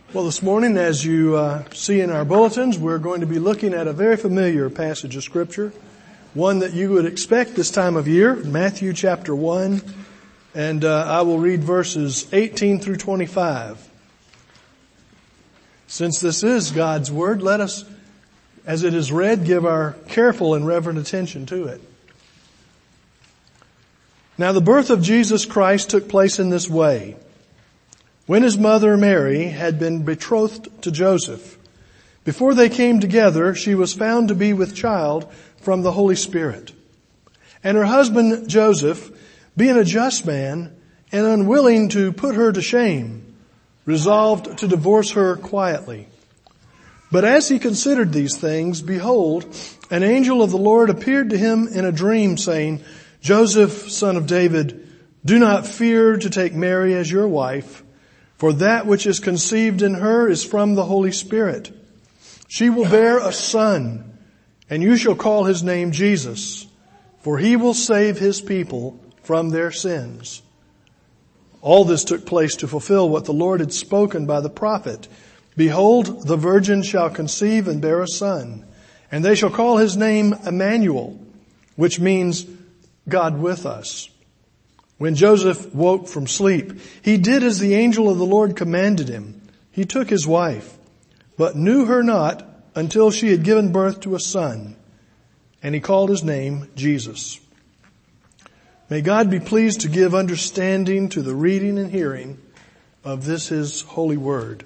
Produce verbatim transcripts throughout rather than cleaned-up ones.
Well, this morning, as you uh, see in our bulletins, we're going to be looking at a very familiar passage of Scripture, one that you would expect this time of year, Matthew chapter one, and uh, I will read verses eighteen through twenty-five. Since this is God's Word, let us, as it is read, give our careful and reverent attention to it. Now the birth of Jesus Christ took place in this way. When his mother Mary had been betrothed to Joseph, before they came together, she was found to be with child from the Holy Spirit. And her husband Joseph, being a just man and unwilling to put her to shame, resolved to divorce her quietly. But as he considered these things, behold, an angel of the Lord appeared to him in a dream, saying, Joseph, son of David, do not fear to take Mary as your wife, for that which is conceived in her is from the Holy Spirit. She will bear a son, and you shall call his name Jesus, for he will save his people from their sins. All this took place to fulfill what the Lord had spoken by the prophet. Behold, the virgin shall conceive and bear a son, and they shall call his name Emmanuel, which means God with us. When Joseph woke from sleep, he did as the angel of the Lord commanded him. He took his wife, but knew her not until she had given birth to a son, and he called his name Jesus. May God be pleased to give understanding to the reading and hearing of this his holy word.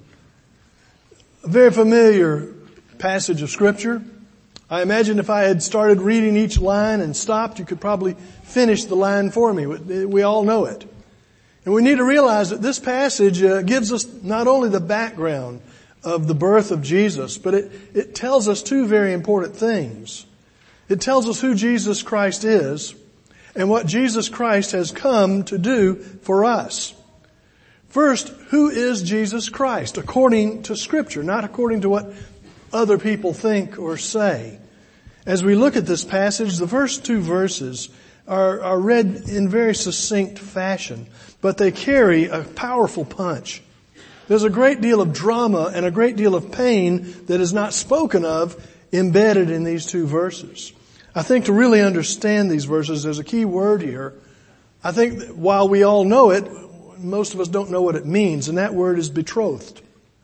A very familiar passage of Scripture. I imagine if I had started reading each line and stopped, you could probably finish the line for me. We all know it. And we need to realize that this passage uh, gives us not only the background of the birth of Jesus, but it, it tells us two very important things. It tells us who Jesus Christ is and what Jesus Christ has come to do for us. First, who is Jesus Christ according to Scripture, not according to what other people think or say. As we look at this passage, the first two verses are, are read in very succinct fashion, but they carry a powerful punch. There's a great deal of drama and a great deal of pain that is not spoken of embedded in these two verses. I think to really understand these verses, there's a key word here. I think that while we all know it, most of us don't know what it means, and that word is betrothed.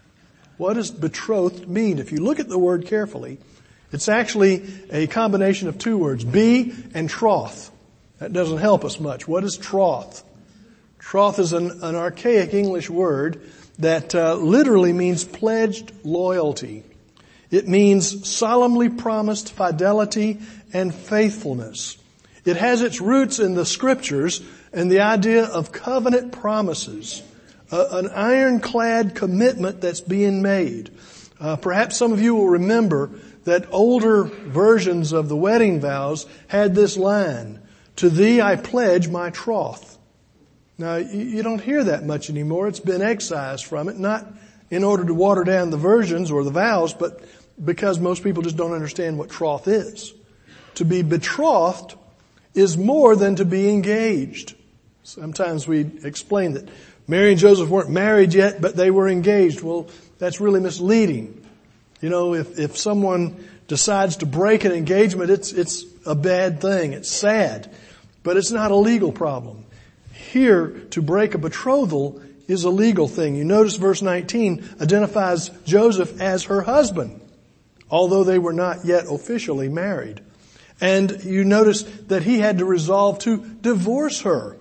What does betrothed mean? If you look at the word carefully, it's actually a combination of two words, be and troth. That doesn't help us much. What is troth? Troth is an, an archaic English word that uh, literally means pledged loyalty. It means solemnly promised fidelity and faithfulness. It has its roots in the Scriptures and the idea of covenant promises. Uh, an ironclad commitment that's being made. Uh, perhaps some of you will remember that older versions of the wedding vows had this line, to thee I pledge my troth. Now, you, you don't hear that much anymore. It's been excised from it, not in order to water down the versions or the vows, but because most people just don't understand what troth is. To be betrothed is more than to be engaged. Sometimes we explain that Mary and Joseph weren't married yet, but they were engaged. Well, that's really misleading. You know, if, if someone decides to break an engagement, it's, it's a bad thing. It's sad, but it's not a legal problem. Here, to break a betrothal is a legal thing. You notice verse nineteen identifies Joseph as her husband, although they were not yet officially married. And you notice that he had to resolve to divorce her.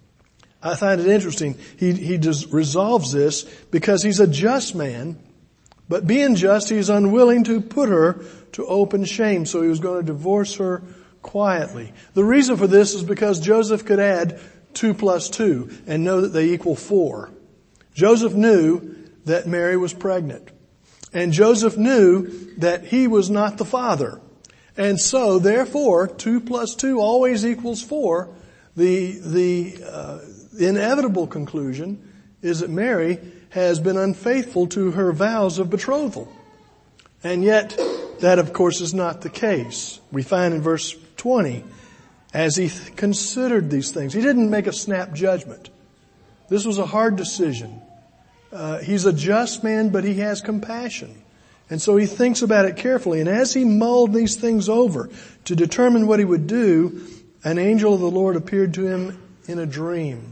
I find it interesting. He, he does, resolves this because he's a just man, but being just, he's unwilling to put her to open shame. So he was going to divorce her quietly. The reason for this is because Joseph could add two plus two and know that they equal four. Joseph knew that Mary was pregnant. And Joseph knew that he was not the father. And so, therefore, two plus two always equals four. The, the, uh, inevitable conclusion is that Mary has been unfaithful to her vows of betrothal. And yet, that of course is not the case. We find in verse twenty, as he th- considered these things, he didn't make a snap judgment. This was a hard decision. uh, he's a just man, but he has compassion. And so he thinks about it carefully. And as he mulled these things over to determine what he would do, an angel of the Lord appeared to him in a dream.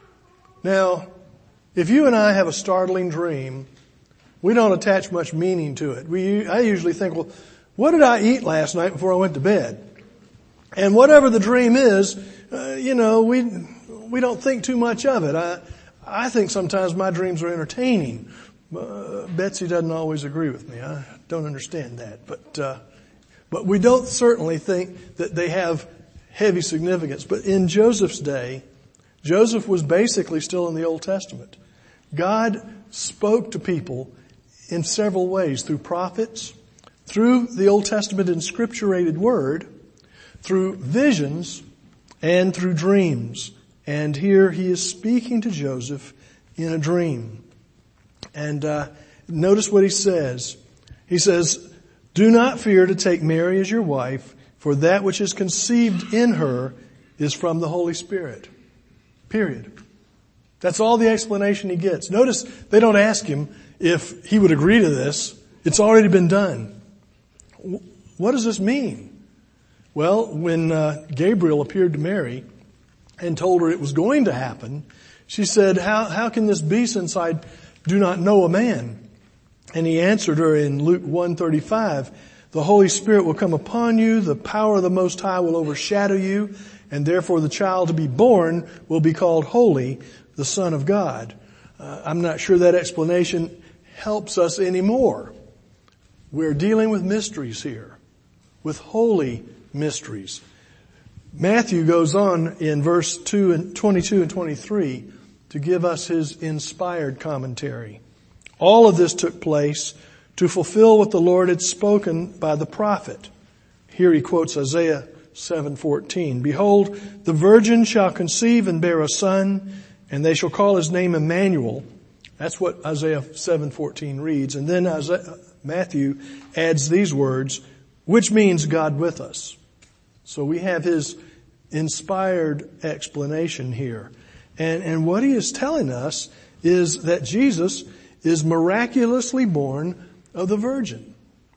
Now, if you and I have a startling dream, we don't attach much meaning to it. We, I usually think, well, what did I eat last night before I went to bed? And whatever the dream is, uh, you know, we, we don't think too much of it. I, I think sometimes my dreams are entertaining. Uh, Betsy doesn't always agree with me. I don't understand that. But, uh, but we don't certainly think that they have heavy significance. But in Joseph's day, Joseph was basically still in the Old Testament. God spoke to people in several ways, through prophets, through the Old Testament inscripturated word, through visions, and through dreams. And here he is speaking to Joseph in a dream. And uh, notice what he says. He says, "Do not fear to take Mary as your wife, for that which is conceived in her is from the Holy Spirit." Period. That's all the explanation he gets. Notice they don't ask him if he would agree to this. It's already been done. What does this mean? Well, when uh, Gabriel appeared to Mary and told her it was going to happen, she said, how, how can this be since I do not know a man? And he answered her in Luke one thirty-five, "The Holy Spirit will come upon you, the power of the Most High will overshadow you, and therefore the child to be born will be called Holy, the Son of God." Uh, I'm not sure that explanation helps us anymore. We're dealing with mysteries here, with holy mysteries. Matthew goes on in verse two and twenty-two and twenty-three to give us his inspired commentary. All of this took place to fulfill what the Lord had spoken by the prophet. Here he quotes Isaiah seven fourteen. "Behold, the virgin shall conceive and bear a son, and they shall call his name Emmanuel." That's what Isaiah seven fourteen reads. And then Isaiah, Matthew adds these words, "which means God with us." So we have his inspired explanation here. And, and what he is telling us is that Jesus is miraculously born of the Virgin.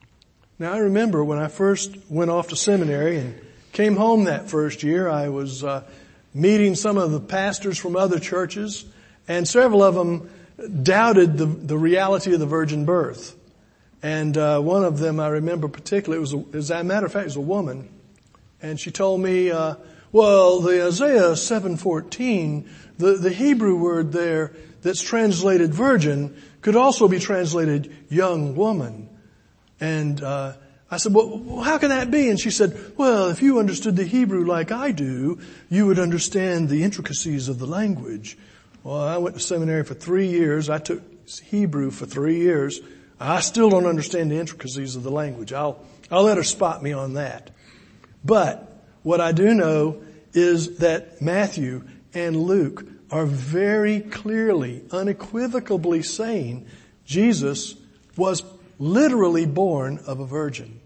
Now I remember when I first went off to seminary and came home that first year, I was uh, meeting some of the pastors from other churches, and several of them doubted the, the reality of the virgin birth. And uh, one of them I remember particularly, it was, a, as a matter of fact, it was a woman, and she told me, uh, well, the Isaiah seven fourteen, the, the Hebrew word there that's translated virgin could also be translated young woman. And uh I said, well, how can that be? And she said, well, if you understood the Hebrew like I do, you would understand the intricacies of the language. Well, I went to seminary for three years. I took Hebrew for three years. I still don't understand the intricacies of the language. I'll, I'll let her spot me on that. But what I do know is that Matthew and Luke are very clearly, unequivocally saying Jesus was literally born of a virgin.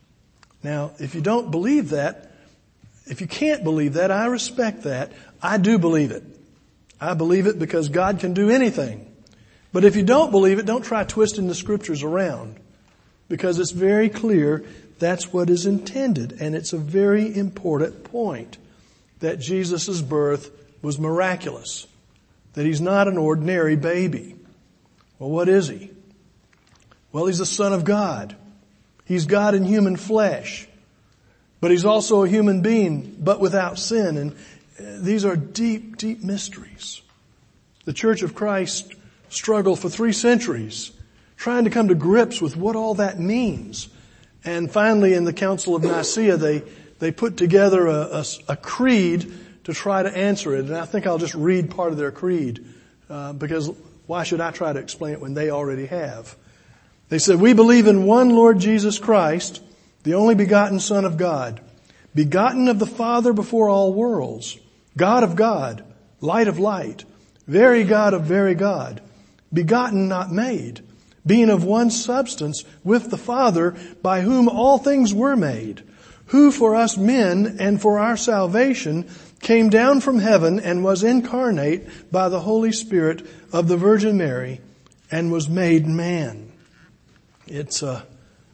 Now, if you don't believe that, if you can't believe that, I respect that. I do believe it. I believe it because God can do anything. But if you don't believe it, don't try twisting the scriptures around, because it's very clear that's what is intended. And it's a very important point that Jesus' birth was miraculous, that he's not an ordinary baby. Well, what is he? Well, he's the Son of God. He's God in human flesh. But he's also a human being, but without sin. And these are deep, deep mysteries. The Church of Christ struggled for three centuries trying to come to grips with what all that means. And finally, in the Council of Nicaea, they, they put together a, a, a creed to try to answer it. And I think I'll just read part of their creed, uh, because why should I try to explain it when they already have? They said, "We believe in one Lord Jesus Christ, the only begotten Son of God, begotten of the Father before all worlds, God of God, light of light, very God of very God, begotten, not made, being of one substance with the Father, by whom all things were made, who for us men and for our salvation came down from heaven and was incarnate by the Holy Spirit of the Virgin Mary, and was made man. It's uh,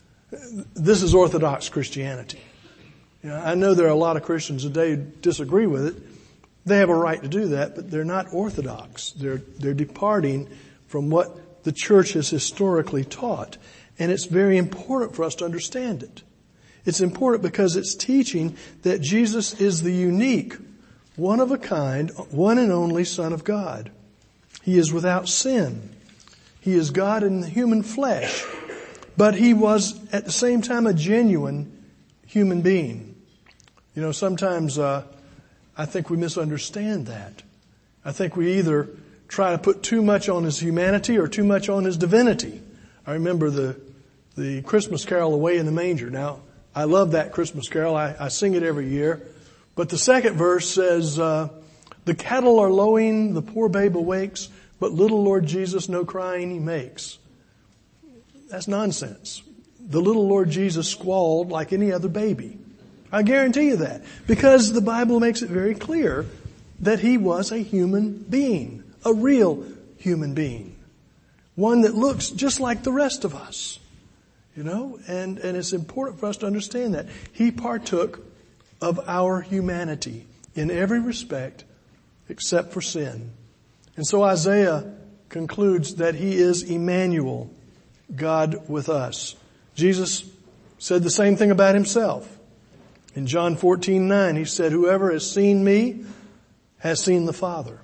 this is Orthodox Christianity. You know, I know there are a lot of Christians today who disagree with it. They have a right to do that, but they're not Orthodox. They're they're departing from what the church has historically taught. And it's very important for us to understand it. It's important because it's teaching that Jesus is the unique, one of a kind, one and only Son of God. He is without sin. He is God in the human flesh. But he was at the same time a genuine human being. You know, sometimes uh, I think we misunderstand that. I think we either try to put too much on his humanity or too much on his divinity. I remember the the Christmas carol, Away in the Manger. Now, I love that Christmas carol. I, I sing it every year. But the second verse says, uh, the cattle are lowing, the poor babe awakes, but little Lord Jesus no crying he makes. That's nonsense. The little Lord Jesus squalled like any other baby. I guarantee you that. Because the Bible makes it very clear that he was a human being. A real human being. One that looks just like the rest of us. You know, and, and it's important for us to understand that. He partook of our humanity in every respect except for sin. And so Isaiah concludes that he is Emmanuel, God with us. Jesus said the same thing about himself. In John fourteen nine, he said, whoever has seen me has seen the Father.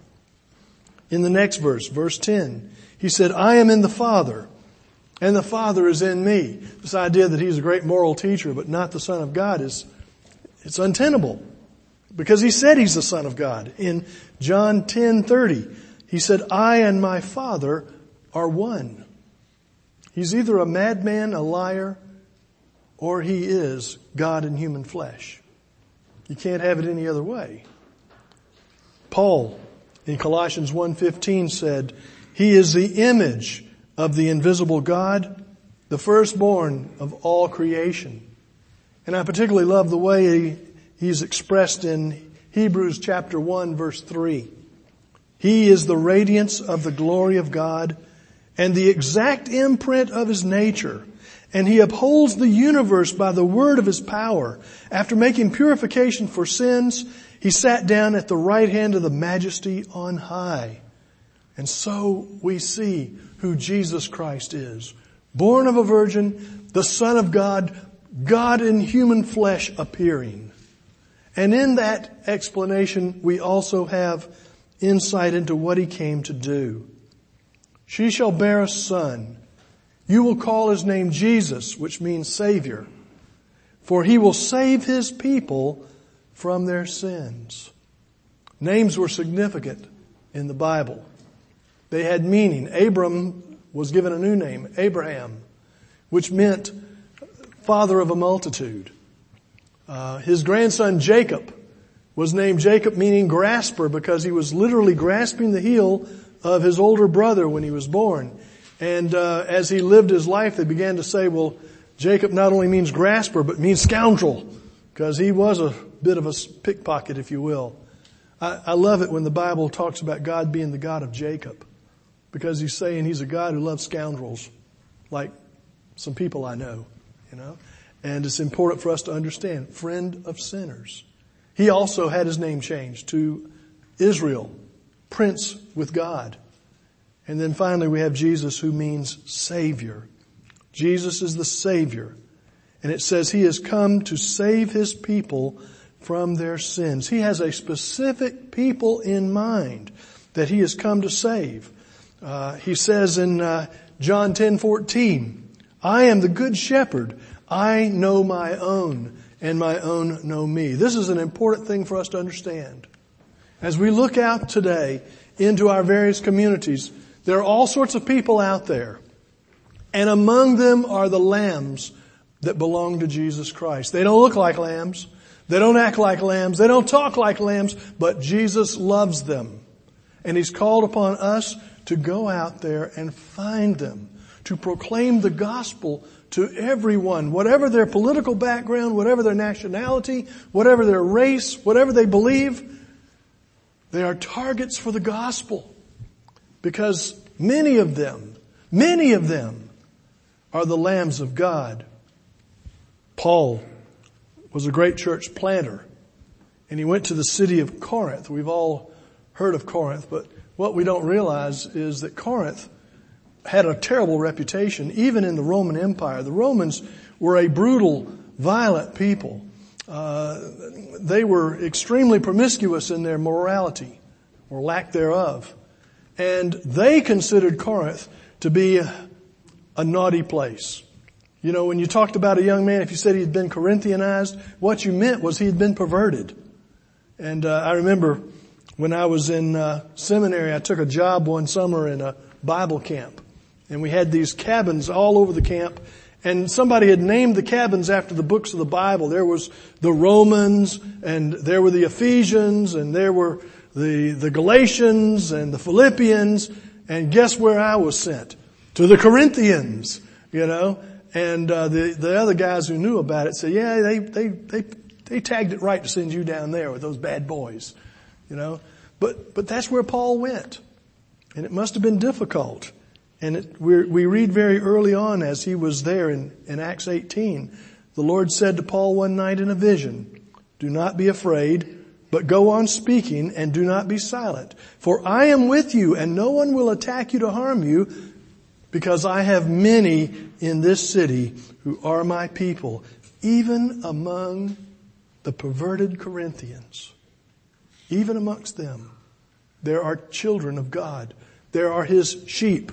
In the next verse, verse ten, he said, I am in the Father, and the Father is in me. This idea that he's a great moral teacher, but not the Son of God, is it's untenable. Because he said he's the Son of God. In John ten thirty, he said, I and my Father are one. He's either a madman, a liar, or he is God in human flesh. You can't have it any other way. Paul, in Colossians one fifteen, said, he is the image of the invisible God, the firstborn of all creation. And I particularly love the way he, he's expressed in Hebrews chapter one verse three. He is the radiance of the glory of God and the exact imprint of his nature. And he upholds the universe by the word of his power. After making purification for sins, he sat down at the right hand of the Majesty on high. And so we see who Jesus Christ is. Born of a virgin, the Son of God, God in human flesh appearing. And in that explanation, we also have insight into what he came to do. She shall bear a son. You will call his name Jesus, which means Savior. For he will save his people from their sins. Names were significant in the Bible. They had meaning. Abram was given a new name, Abraham, which meant father of a multitude. Uh, his grandson Jacob was named Jacob, meaning grasper, because he was literally grasping the heel of his older brother when he was born. And uh, as he lived his life, they began to say, well, Jacob not only means grasper, but means scoundrel, because he was a bit of a pickpocket, if you will. I, I love it when the Bible talks about God being the God of Jacob, because he's saying he's a God who loves scoundrels, like some people I know, you know. And it's important for us to understand, friend of sinners. He also had his name changed to Israel, Prince with God. And then finally we have Jesus, who means Savior. Jesus is the Savior. And it says he has come to save his people from their sins. He has a specific people in mind that he has come to save. Uh, he says in uh, John ten fourteen, I am the good shepherd. I know my own, and my own know me. This is an important thing for us to understand. As we look out today into our various communities, there are all sorts of people out there. And among them are the lambs that belong to Jesus Christ. They don't look like lambs. They don't act like lambs. They don't talk like lambs. But Jesus loves them. And he's called upon us to go out there and find them. To proclaim the gospel to everyone, whatever their political background, whatever their nationality, whatever their race, whatever they believe. They are targets for the gospel. Because many of them, Many of them are the lambs of God. Paul was a great church planter, and he went to the city of Corinth. We've all heard of Corinth, but what we don't realize is that Corinth had a terrible reputation, even in the Roman Empire. The Romans were a brutal, violent people. Uh, they were extremely promiscuous in their morality, or lack thereof. And they considered Corinth to be a, a naughty place. You know, when you talked about a young man, if you said he'd been Corinthianized, what you meant was he'd been perverted. And uh, I remember when I was in uh, seminary, I took a job one summer in a Bible camp. And we had these cabins all over the camp. And somebody had named the cabins after the books of the Bible. There was the Romans, and there were the Ephesians, and there were the, the Galatians, and the Philippians. And guess where I was sent? To the Corinthians, you know. And uh, the, the other guys who knew about it said, yeah, they, they, they, they tagged it right to send you down there with those bad boys, you know. But, but that's where Paul went. And it must have been difficult. And it, we we read very early on as he was there in, in Acts eighteen, the Lord said to Paul one night in a vision, do not be afraid, but go on speaking and do not be silent. For I am with you and no one will attack you to harm you, because I have many in this city who are my people, even among the perverted Corinthians. Even amongst them, there are children of God. There are His sheep,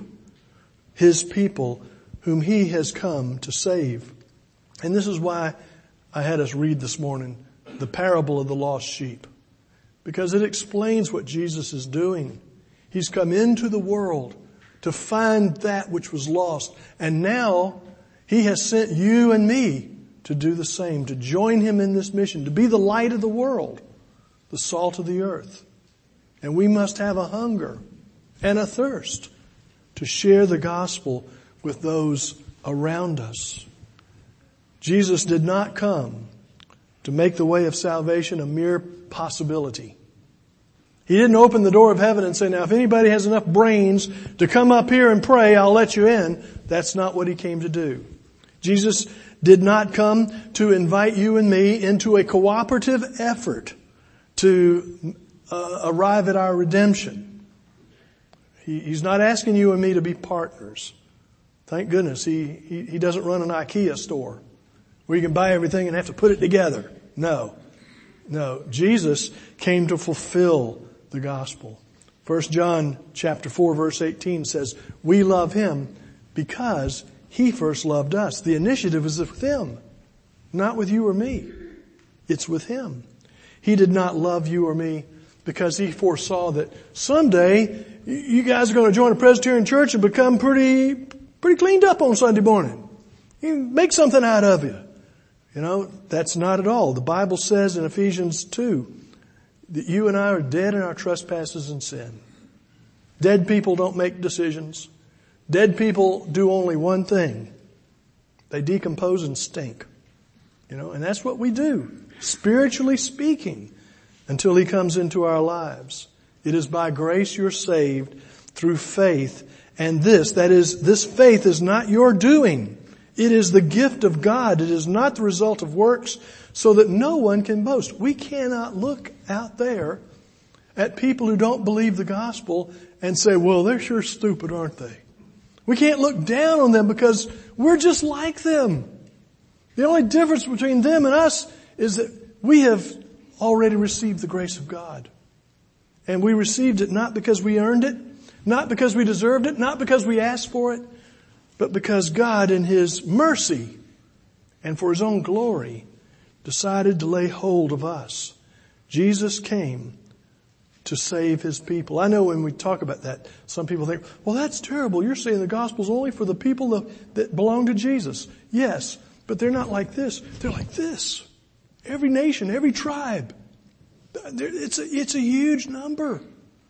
His people, whom He has come to save. And this is why I had us read this morning the parable of the lost sheep. Because it explains what Jesus is doing. He's come into the world to find that which was lost. And now He has sent you and me to do the same, to join Him in this mission, to be the light of the world, the salt of the earth. And we must have a hunger and a thirst to share the gospel with those around us. Jesus did not come to make the way of salvation a mere possibility. He didn't open the door of heaven and say, now if anybody has enough brains to come up here and pray, I'll let you in. That's not what He came to do. Jesus did not come to invite you and me into a cooperative effort to uh, arrive at our redemption. He, he's not asking you and me to be partners. Thank goodness he, he, he doesn't run an IKEA store where you can buy everything and have to put it together. No. No. Jesus came to fulfill the gospel. First John chapter four verse eighteen says, we love Him because He first loved us. The initiative is with Him, not with you or me. It's with Him. He did not love you or me because He foresaw that someday you guys are going to join a Presbyterian church and become pretty, pretty cleaned up on Sunday morning. You can make something out of you. You know, that's not at all. The Bible says in Ephesians two that you and I are dead in our trespasses and sin. Dead people don't make decisions. Dead people do only one thing. They decompose and stink. You know, and that's what we do, spiritually speaking, until He comes into our lives. It is by grace you're saved through faith. And this, that is, this faith is not your doing. It is the gift of God. It is not the result of works, so that no one can boast. We cannot look out there at people who don't believe the gospel and say, well, they're sure stupid, aren't they? We can't look down on them because we're just like them. The only difference between them and us is that we have already received the grace of God. And we received it not because we earned it, not because we deserved it, not because we asked for it, but because God in His mercy and for His own glory decided to lay hold of us. Jesus came to save His people. I know when we talk about that, some people think, well, that's terrible. You're saying the gospel's only for the people that, that belong to Jesus. Yes, but they're not like this. They're like this. Every nation, every tribe. It's a, it's a huge number.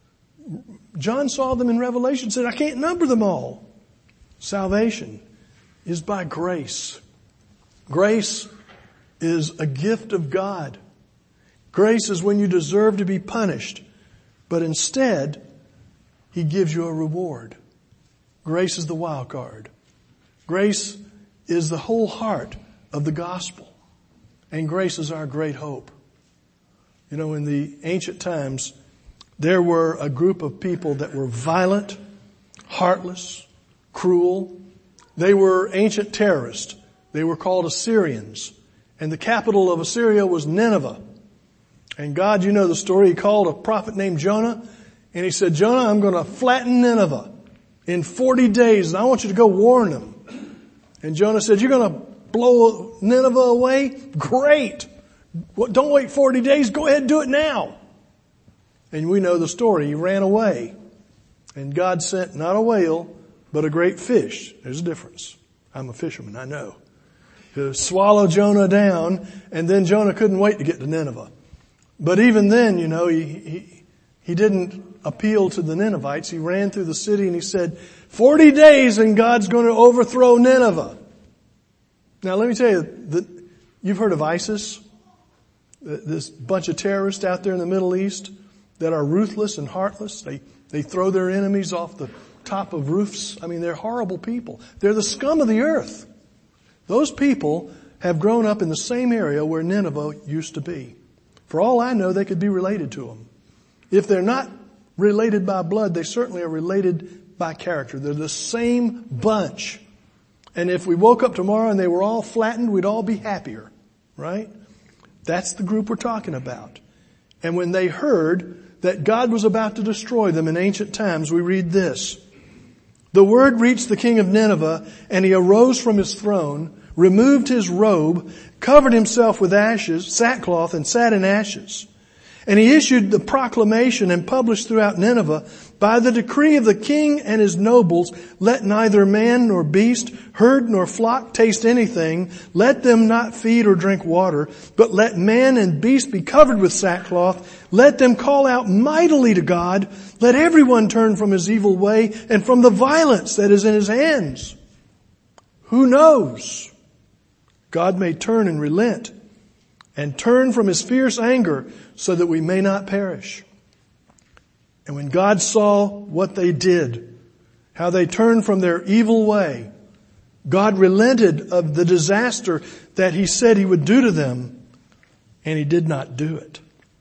John saw them in Revelation and said, I can't number them all. Salvation is by grace. Grace is a gift of God. Grace is when you deserve to be punished, but instead, He gives you a reward. Grace is the wild card. Grace is the whole heart of the gospel. And grace is our great hope. You know, in the ancient times, there were a group of people that were violent, heartless, cruel. They were ancient terrorists. They were called Assyrians. And the capital of Assyria was Nineveh. And God, you know the story, He called a prophet named Jonah. And He said, Jonah, I'm going to flatten Nineveh in forty days. And I want you to go warn them. And Jonah said, you're going to blow Nineveh away? Great. Don't wait forty days. Go ahead and do it now. And we know the story. He ran away. And God sent not a whale, but a great fish. There's a difference. I'm a fisherman, I know. To swallow Jonah down, and then Jonah couldn't wait to get to Nineveh. But even then, you know, he, he, he didn't appeal to the Ninevites. He ran through the city and he said, forty days and God's going to overthrow Nineveh. Now let me tell you, that you've heard of ISIS? This bunch of terrorists out there in the Middle East that are ruthless and heartless. They, they throw their enemies off the top of roofs. I mean, they're horrible people. They're the scum of the earth. Those people have grown up in the same area where Nineveh used to be. For all I know, they could be related to them. If they're not related by blood, they certainly are related by character. They're the same bunch. And if we woke up tomorrow and they were all flattened, we'd all be happier, right? That's the group we're talking about. And when they heard that God was about to destroy them in ancient times, we read this. The word reached the king of Nineveh, and he arose from his throne, removed his robe, covered himself with ashes, sackcloth, and sat in ashes. And he issued the proclamation and published throughout Nineveh, by the decree of the king and his nobles, let neither man nor beast, herd nor flock taste anything. Let them not feed or drink water, but let man and beast be covered with sackcloth. Let them call out mightily to God. Let everyone turn from his evil way and from the violence that is in his hands. Who knows? God may turn and relent and turn from his fierce anger so that we may not perish. And when God saw what they did, how they turned from their evil way, God relented of the disaster that he said he would do to them, and he did not do it.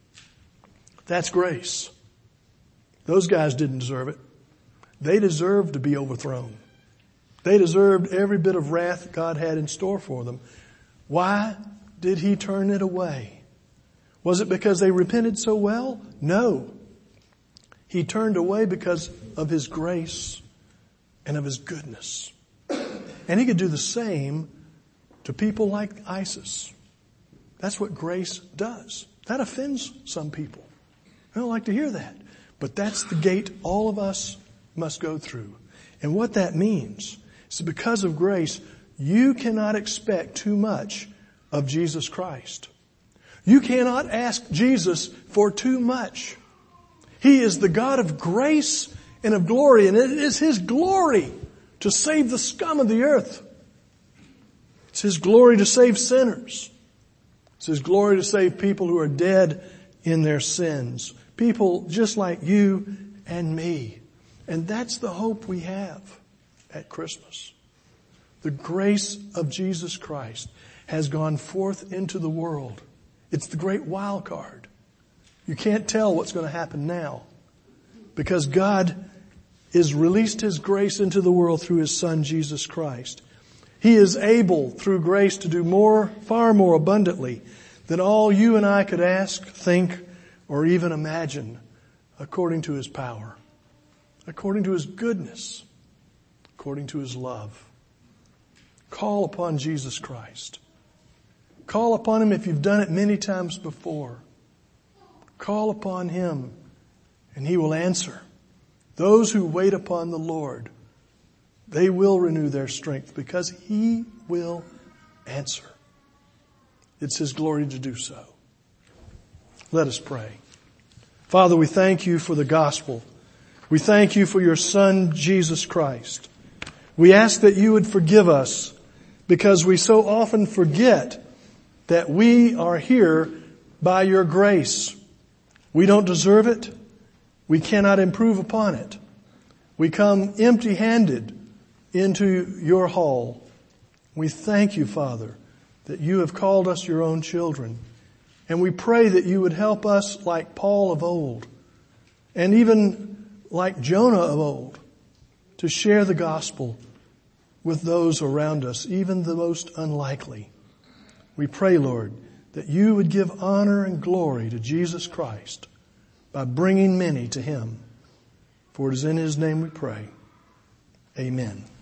That's grace. Those guys didn't deserve it. They deserved to be overthrown. They deserved every bit of wrath God had in store for them. Why did he turn it away? Was it because they repented so well? No. He turned away because of his grace and of his goodness. And he could do the same to people like ISIS. That's what grace does. That offends some people. I don't like to hear that. But that's the gate all of us must go through. And what that means is because of grace, you cannot expect too much of Jesus Christ. You cannot ask Jesus for too much. He is the God of grace and of glory, and it is His glory to save the scum of the earth. It's His glory to save sinners. It's His glory to save people who are dead in their sins. People just like you and me. And that's the hope we have at Christmas. The grace of Jesus Christ has gone forth into the world. It's the great wild card. You can't tell what's going to happen now because God has released His grace into the world through His Son, Jesus Christ. He is able, through grace, to do more, far more abundantly than all you and I could ask, think, or even imagine, according to His power, according to His goodness, according to His love. Call upon Jesus Christ. Call upon Him if you've done it many times before. Call upon Him and He will answer. Those who wait upon the Lord, they will renew their strength because He will answer. It's His glory to do so. Let us pray. Father, we thank You for the gospel. We thank You for Your Son, Jesus Christ. We ask that You would forgive us because we so often forget that we are here by Your grace. We don't deserve it. We cannot improve upon it. We come empty-handed into your hall. We thank you, Father, that you have called us your own children. And we pray that you would help us like Paul of old, and even like Jonah of old, to share the gospel with those around us, even the most unlikely. We pray, Lord, that you would give honor and glory to Jesus Christ by bringing many to him. For it is in his name we pray. Amen.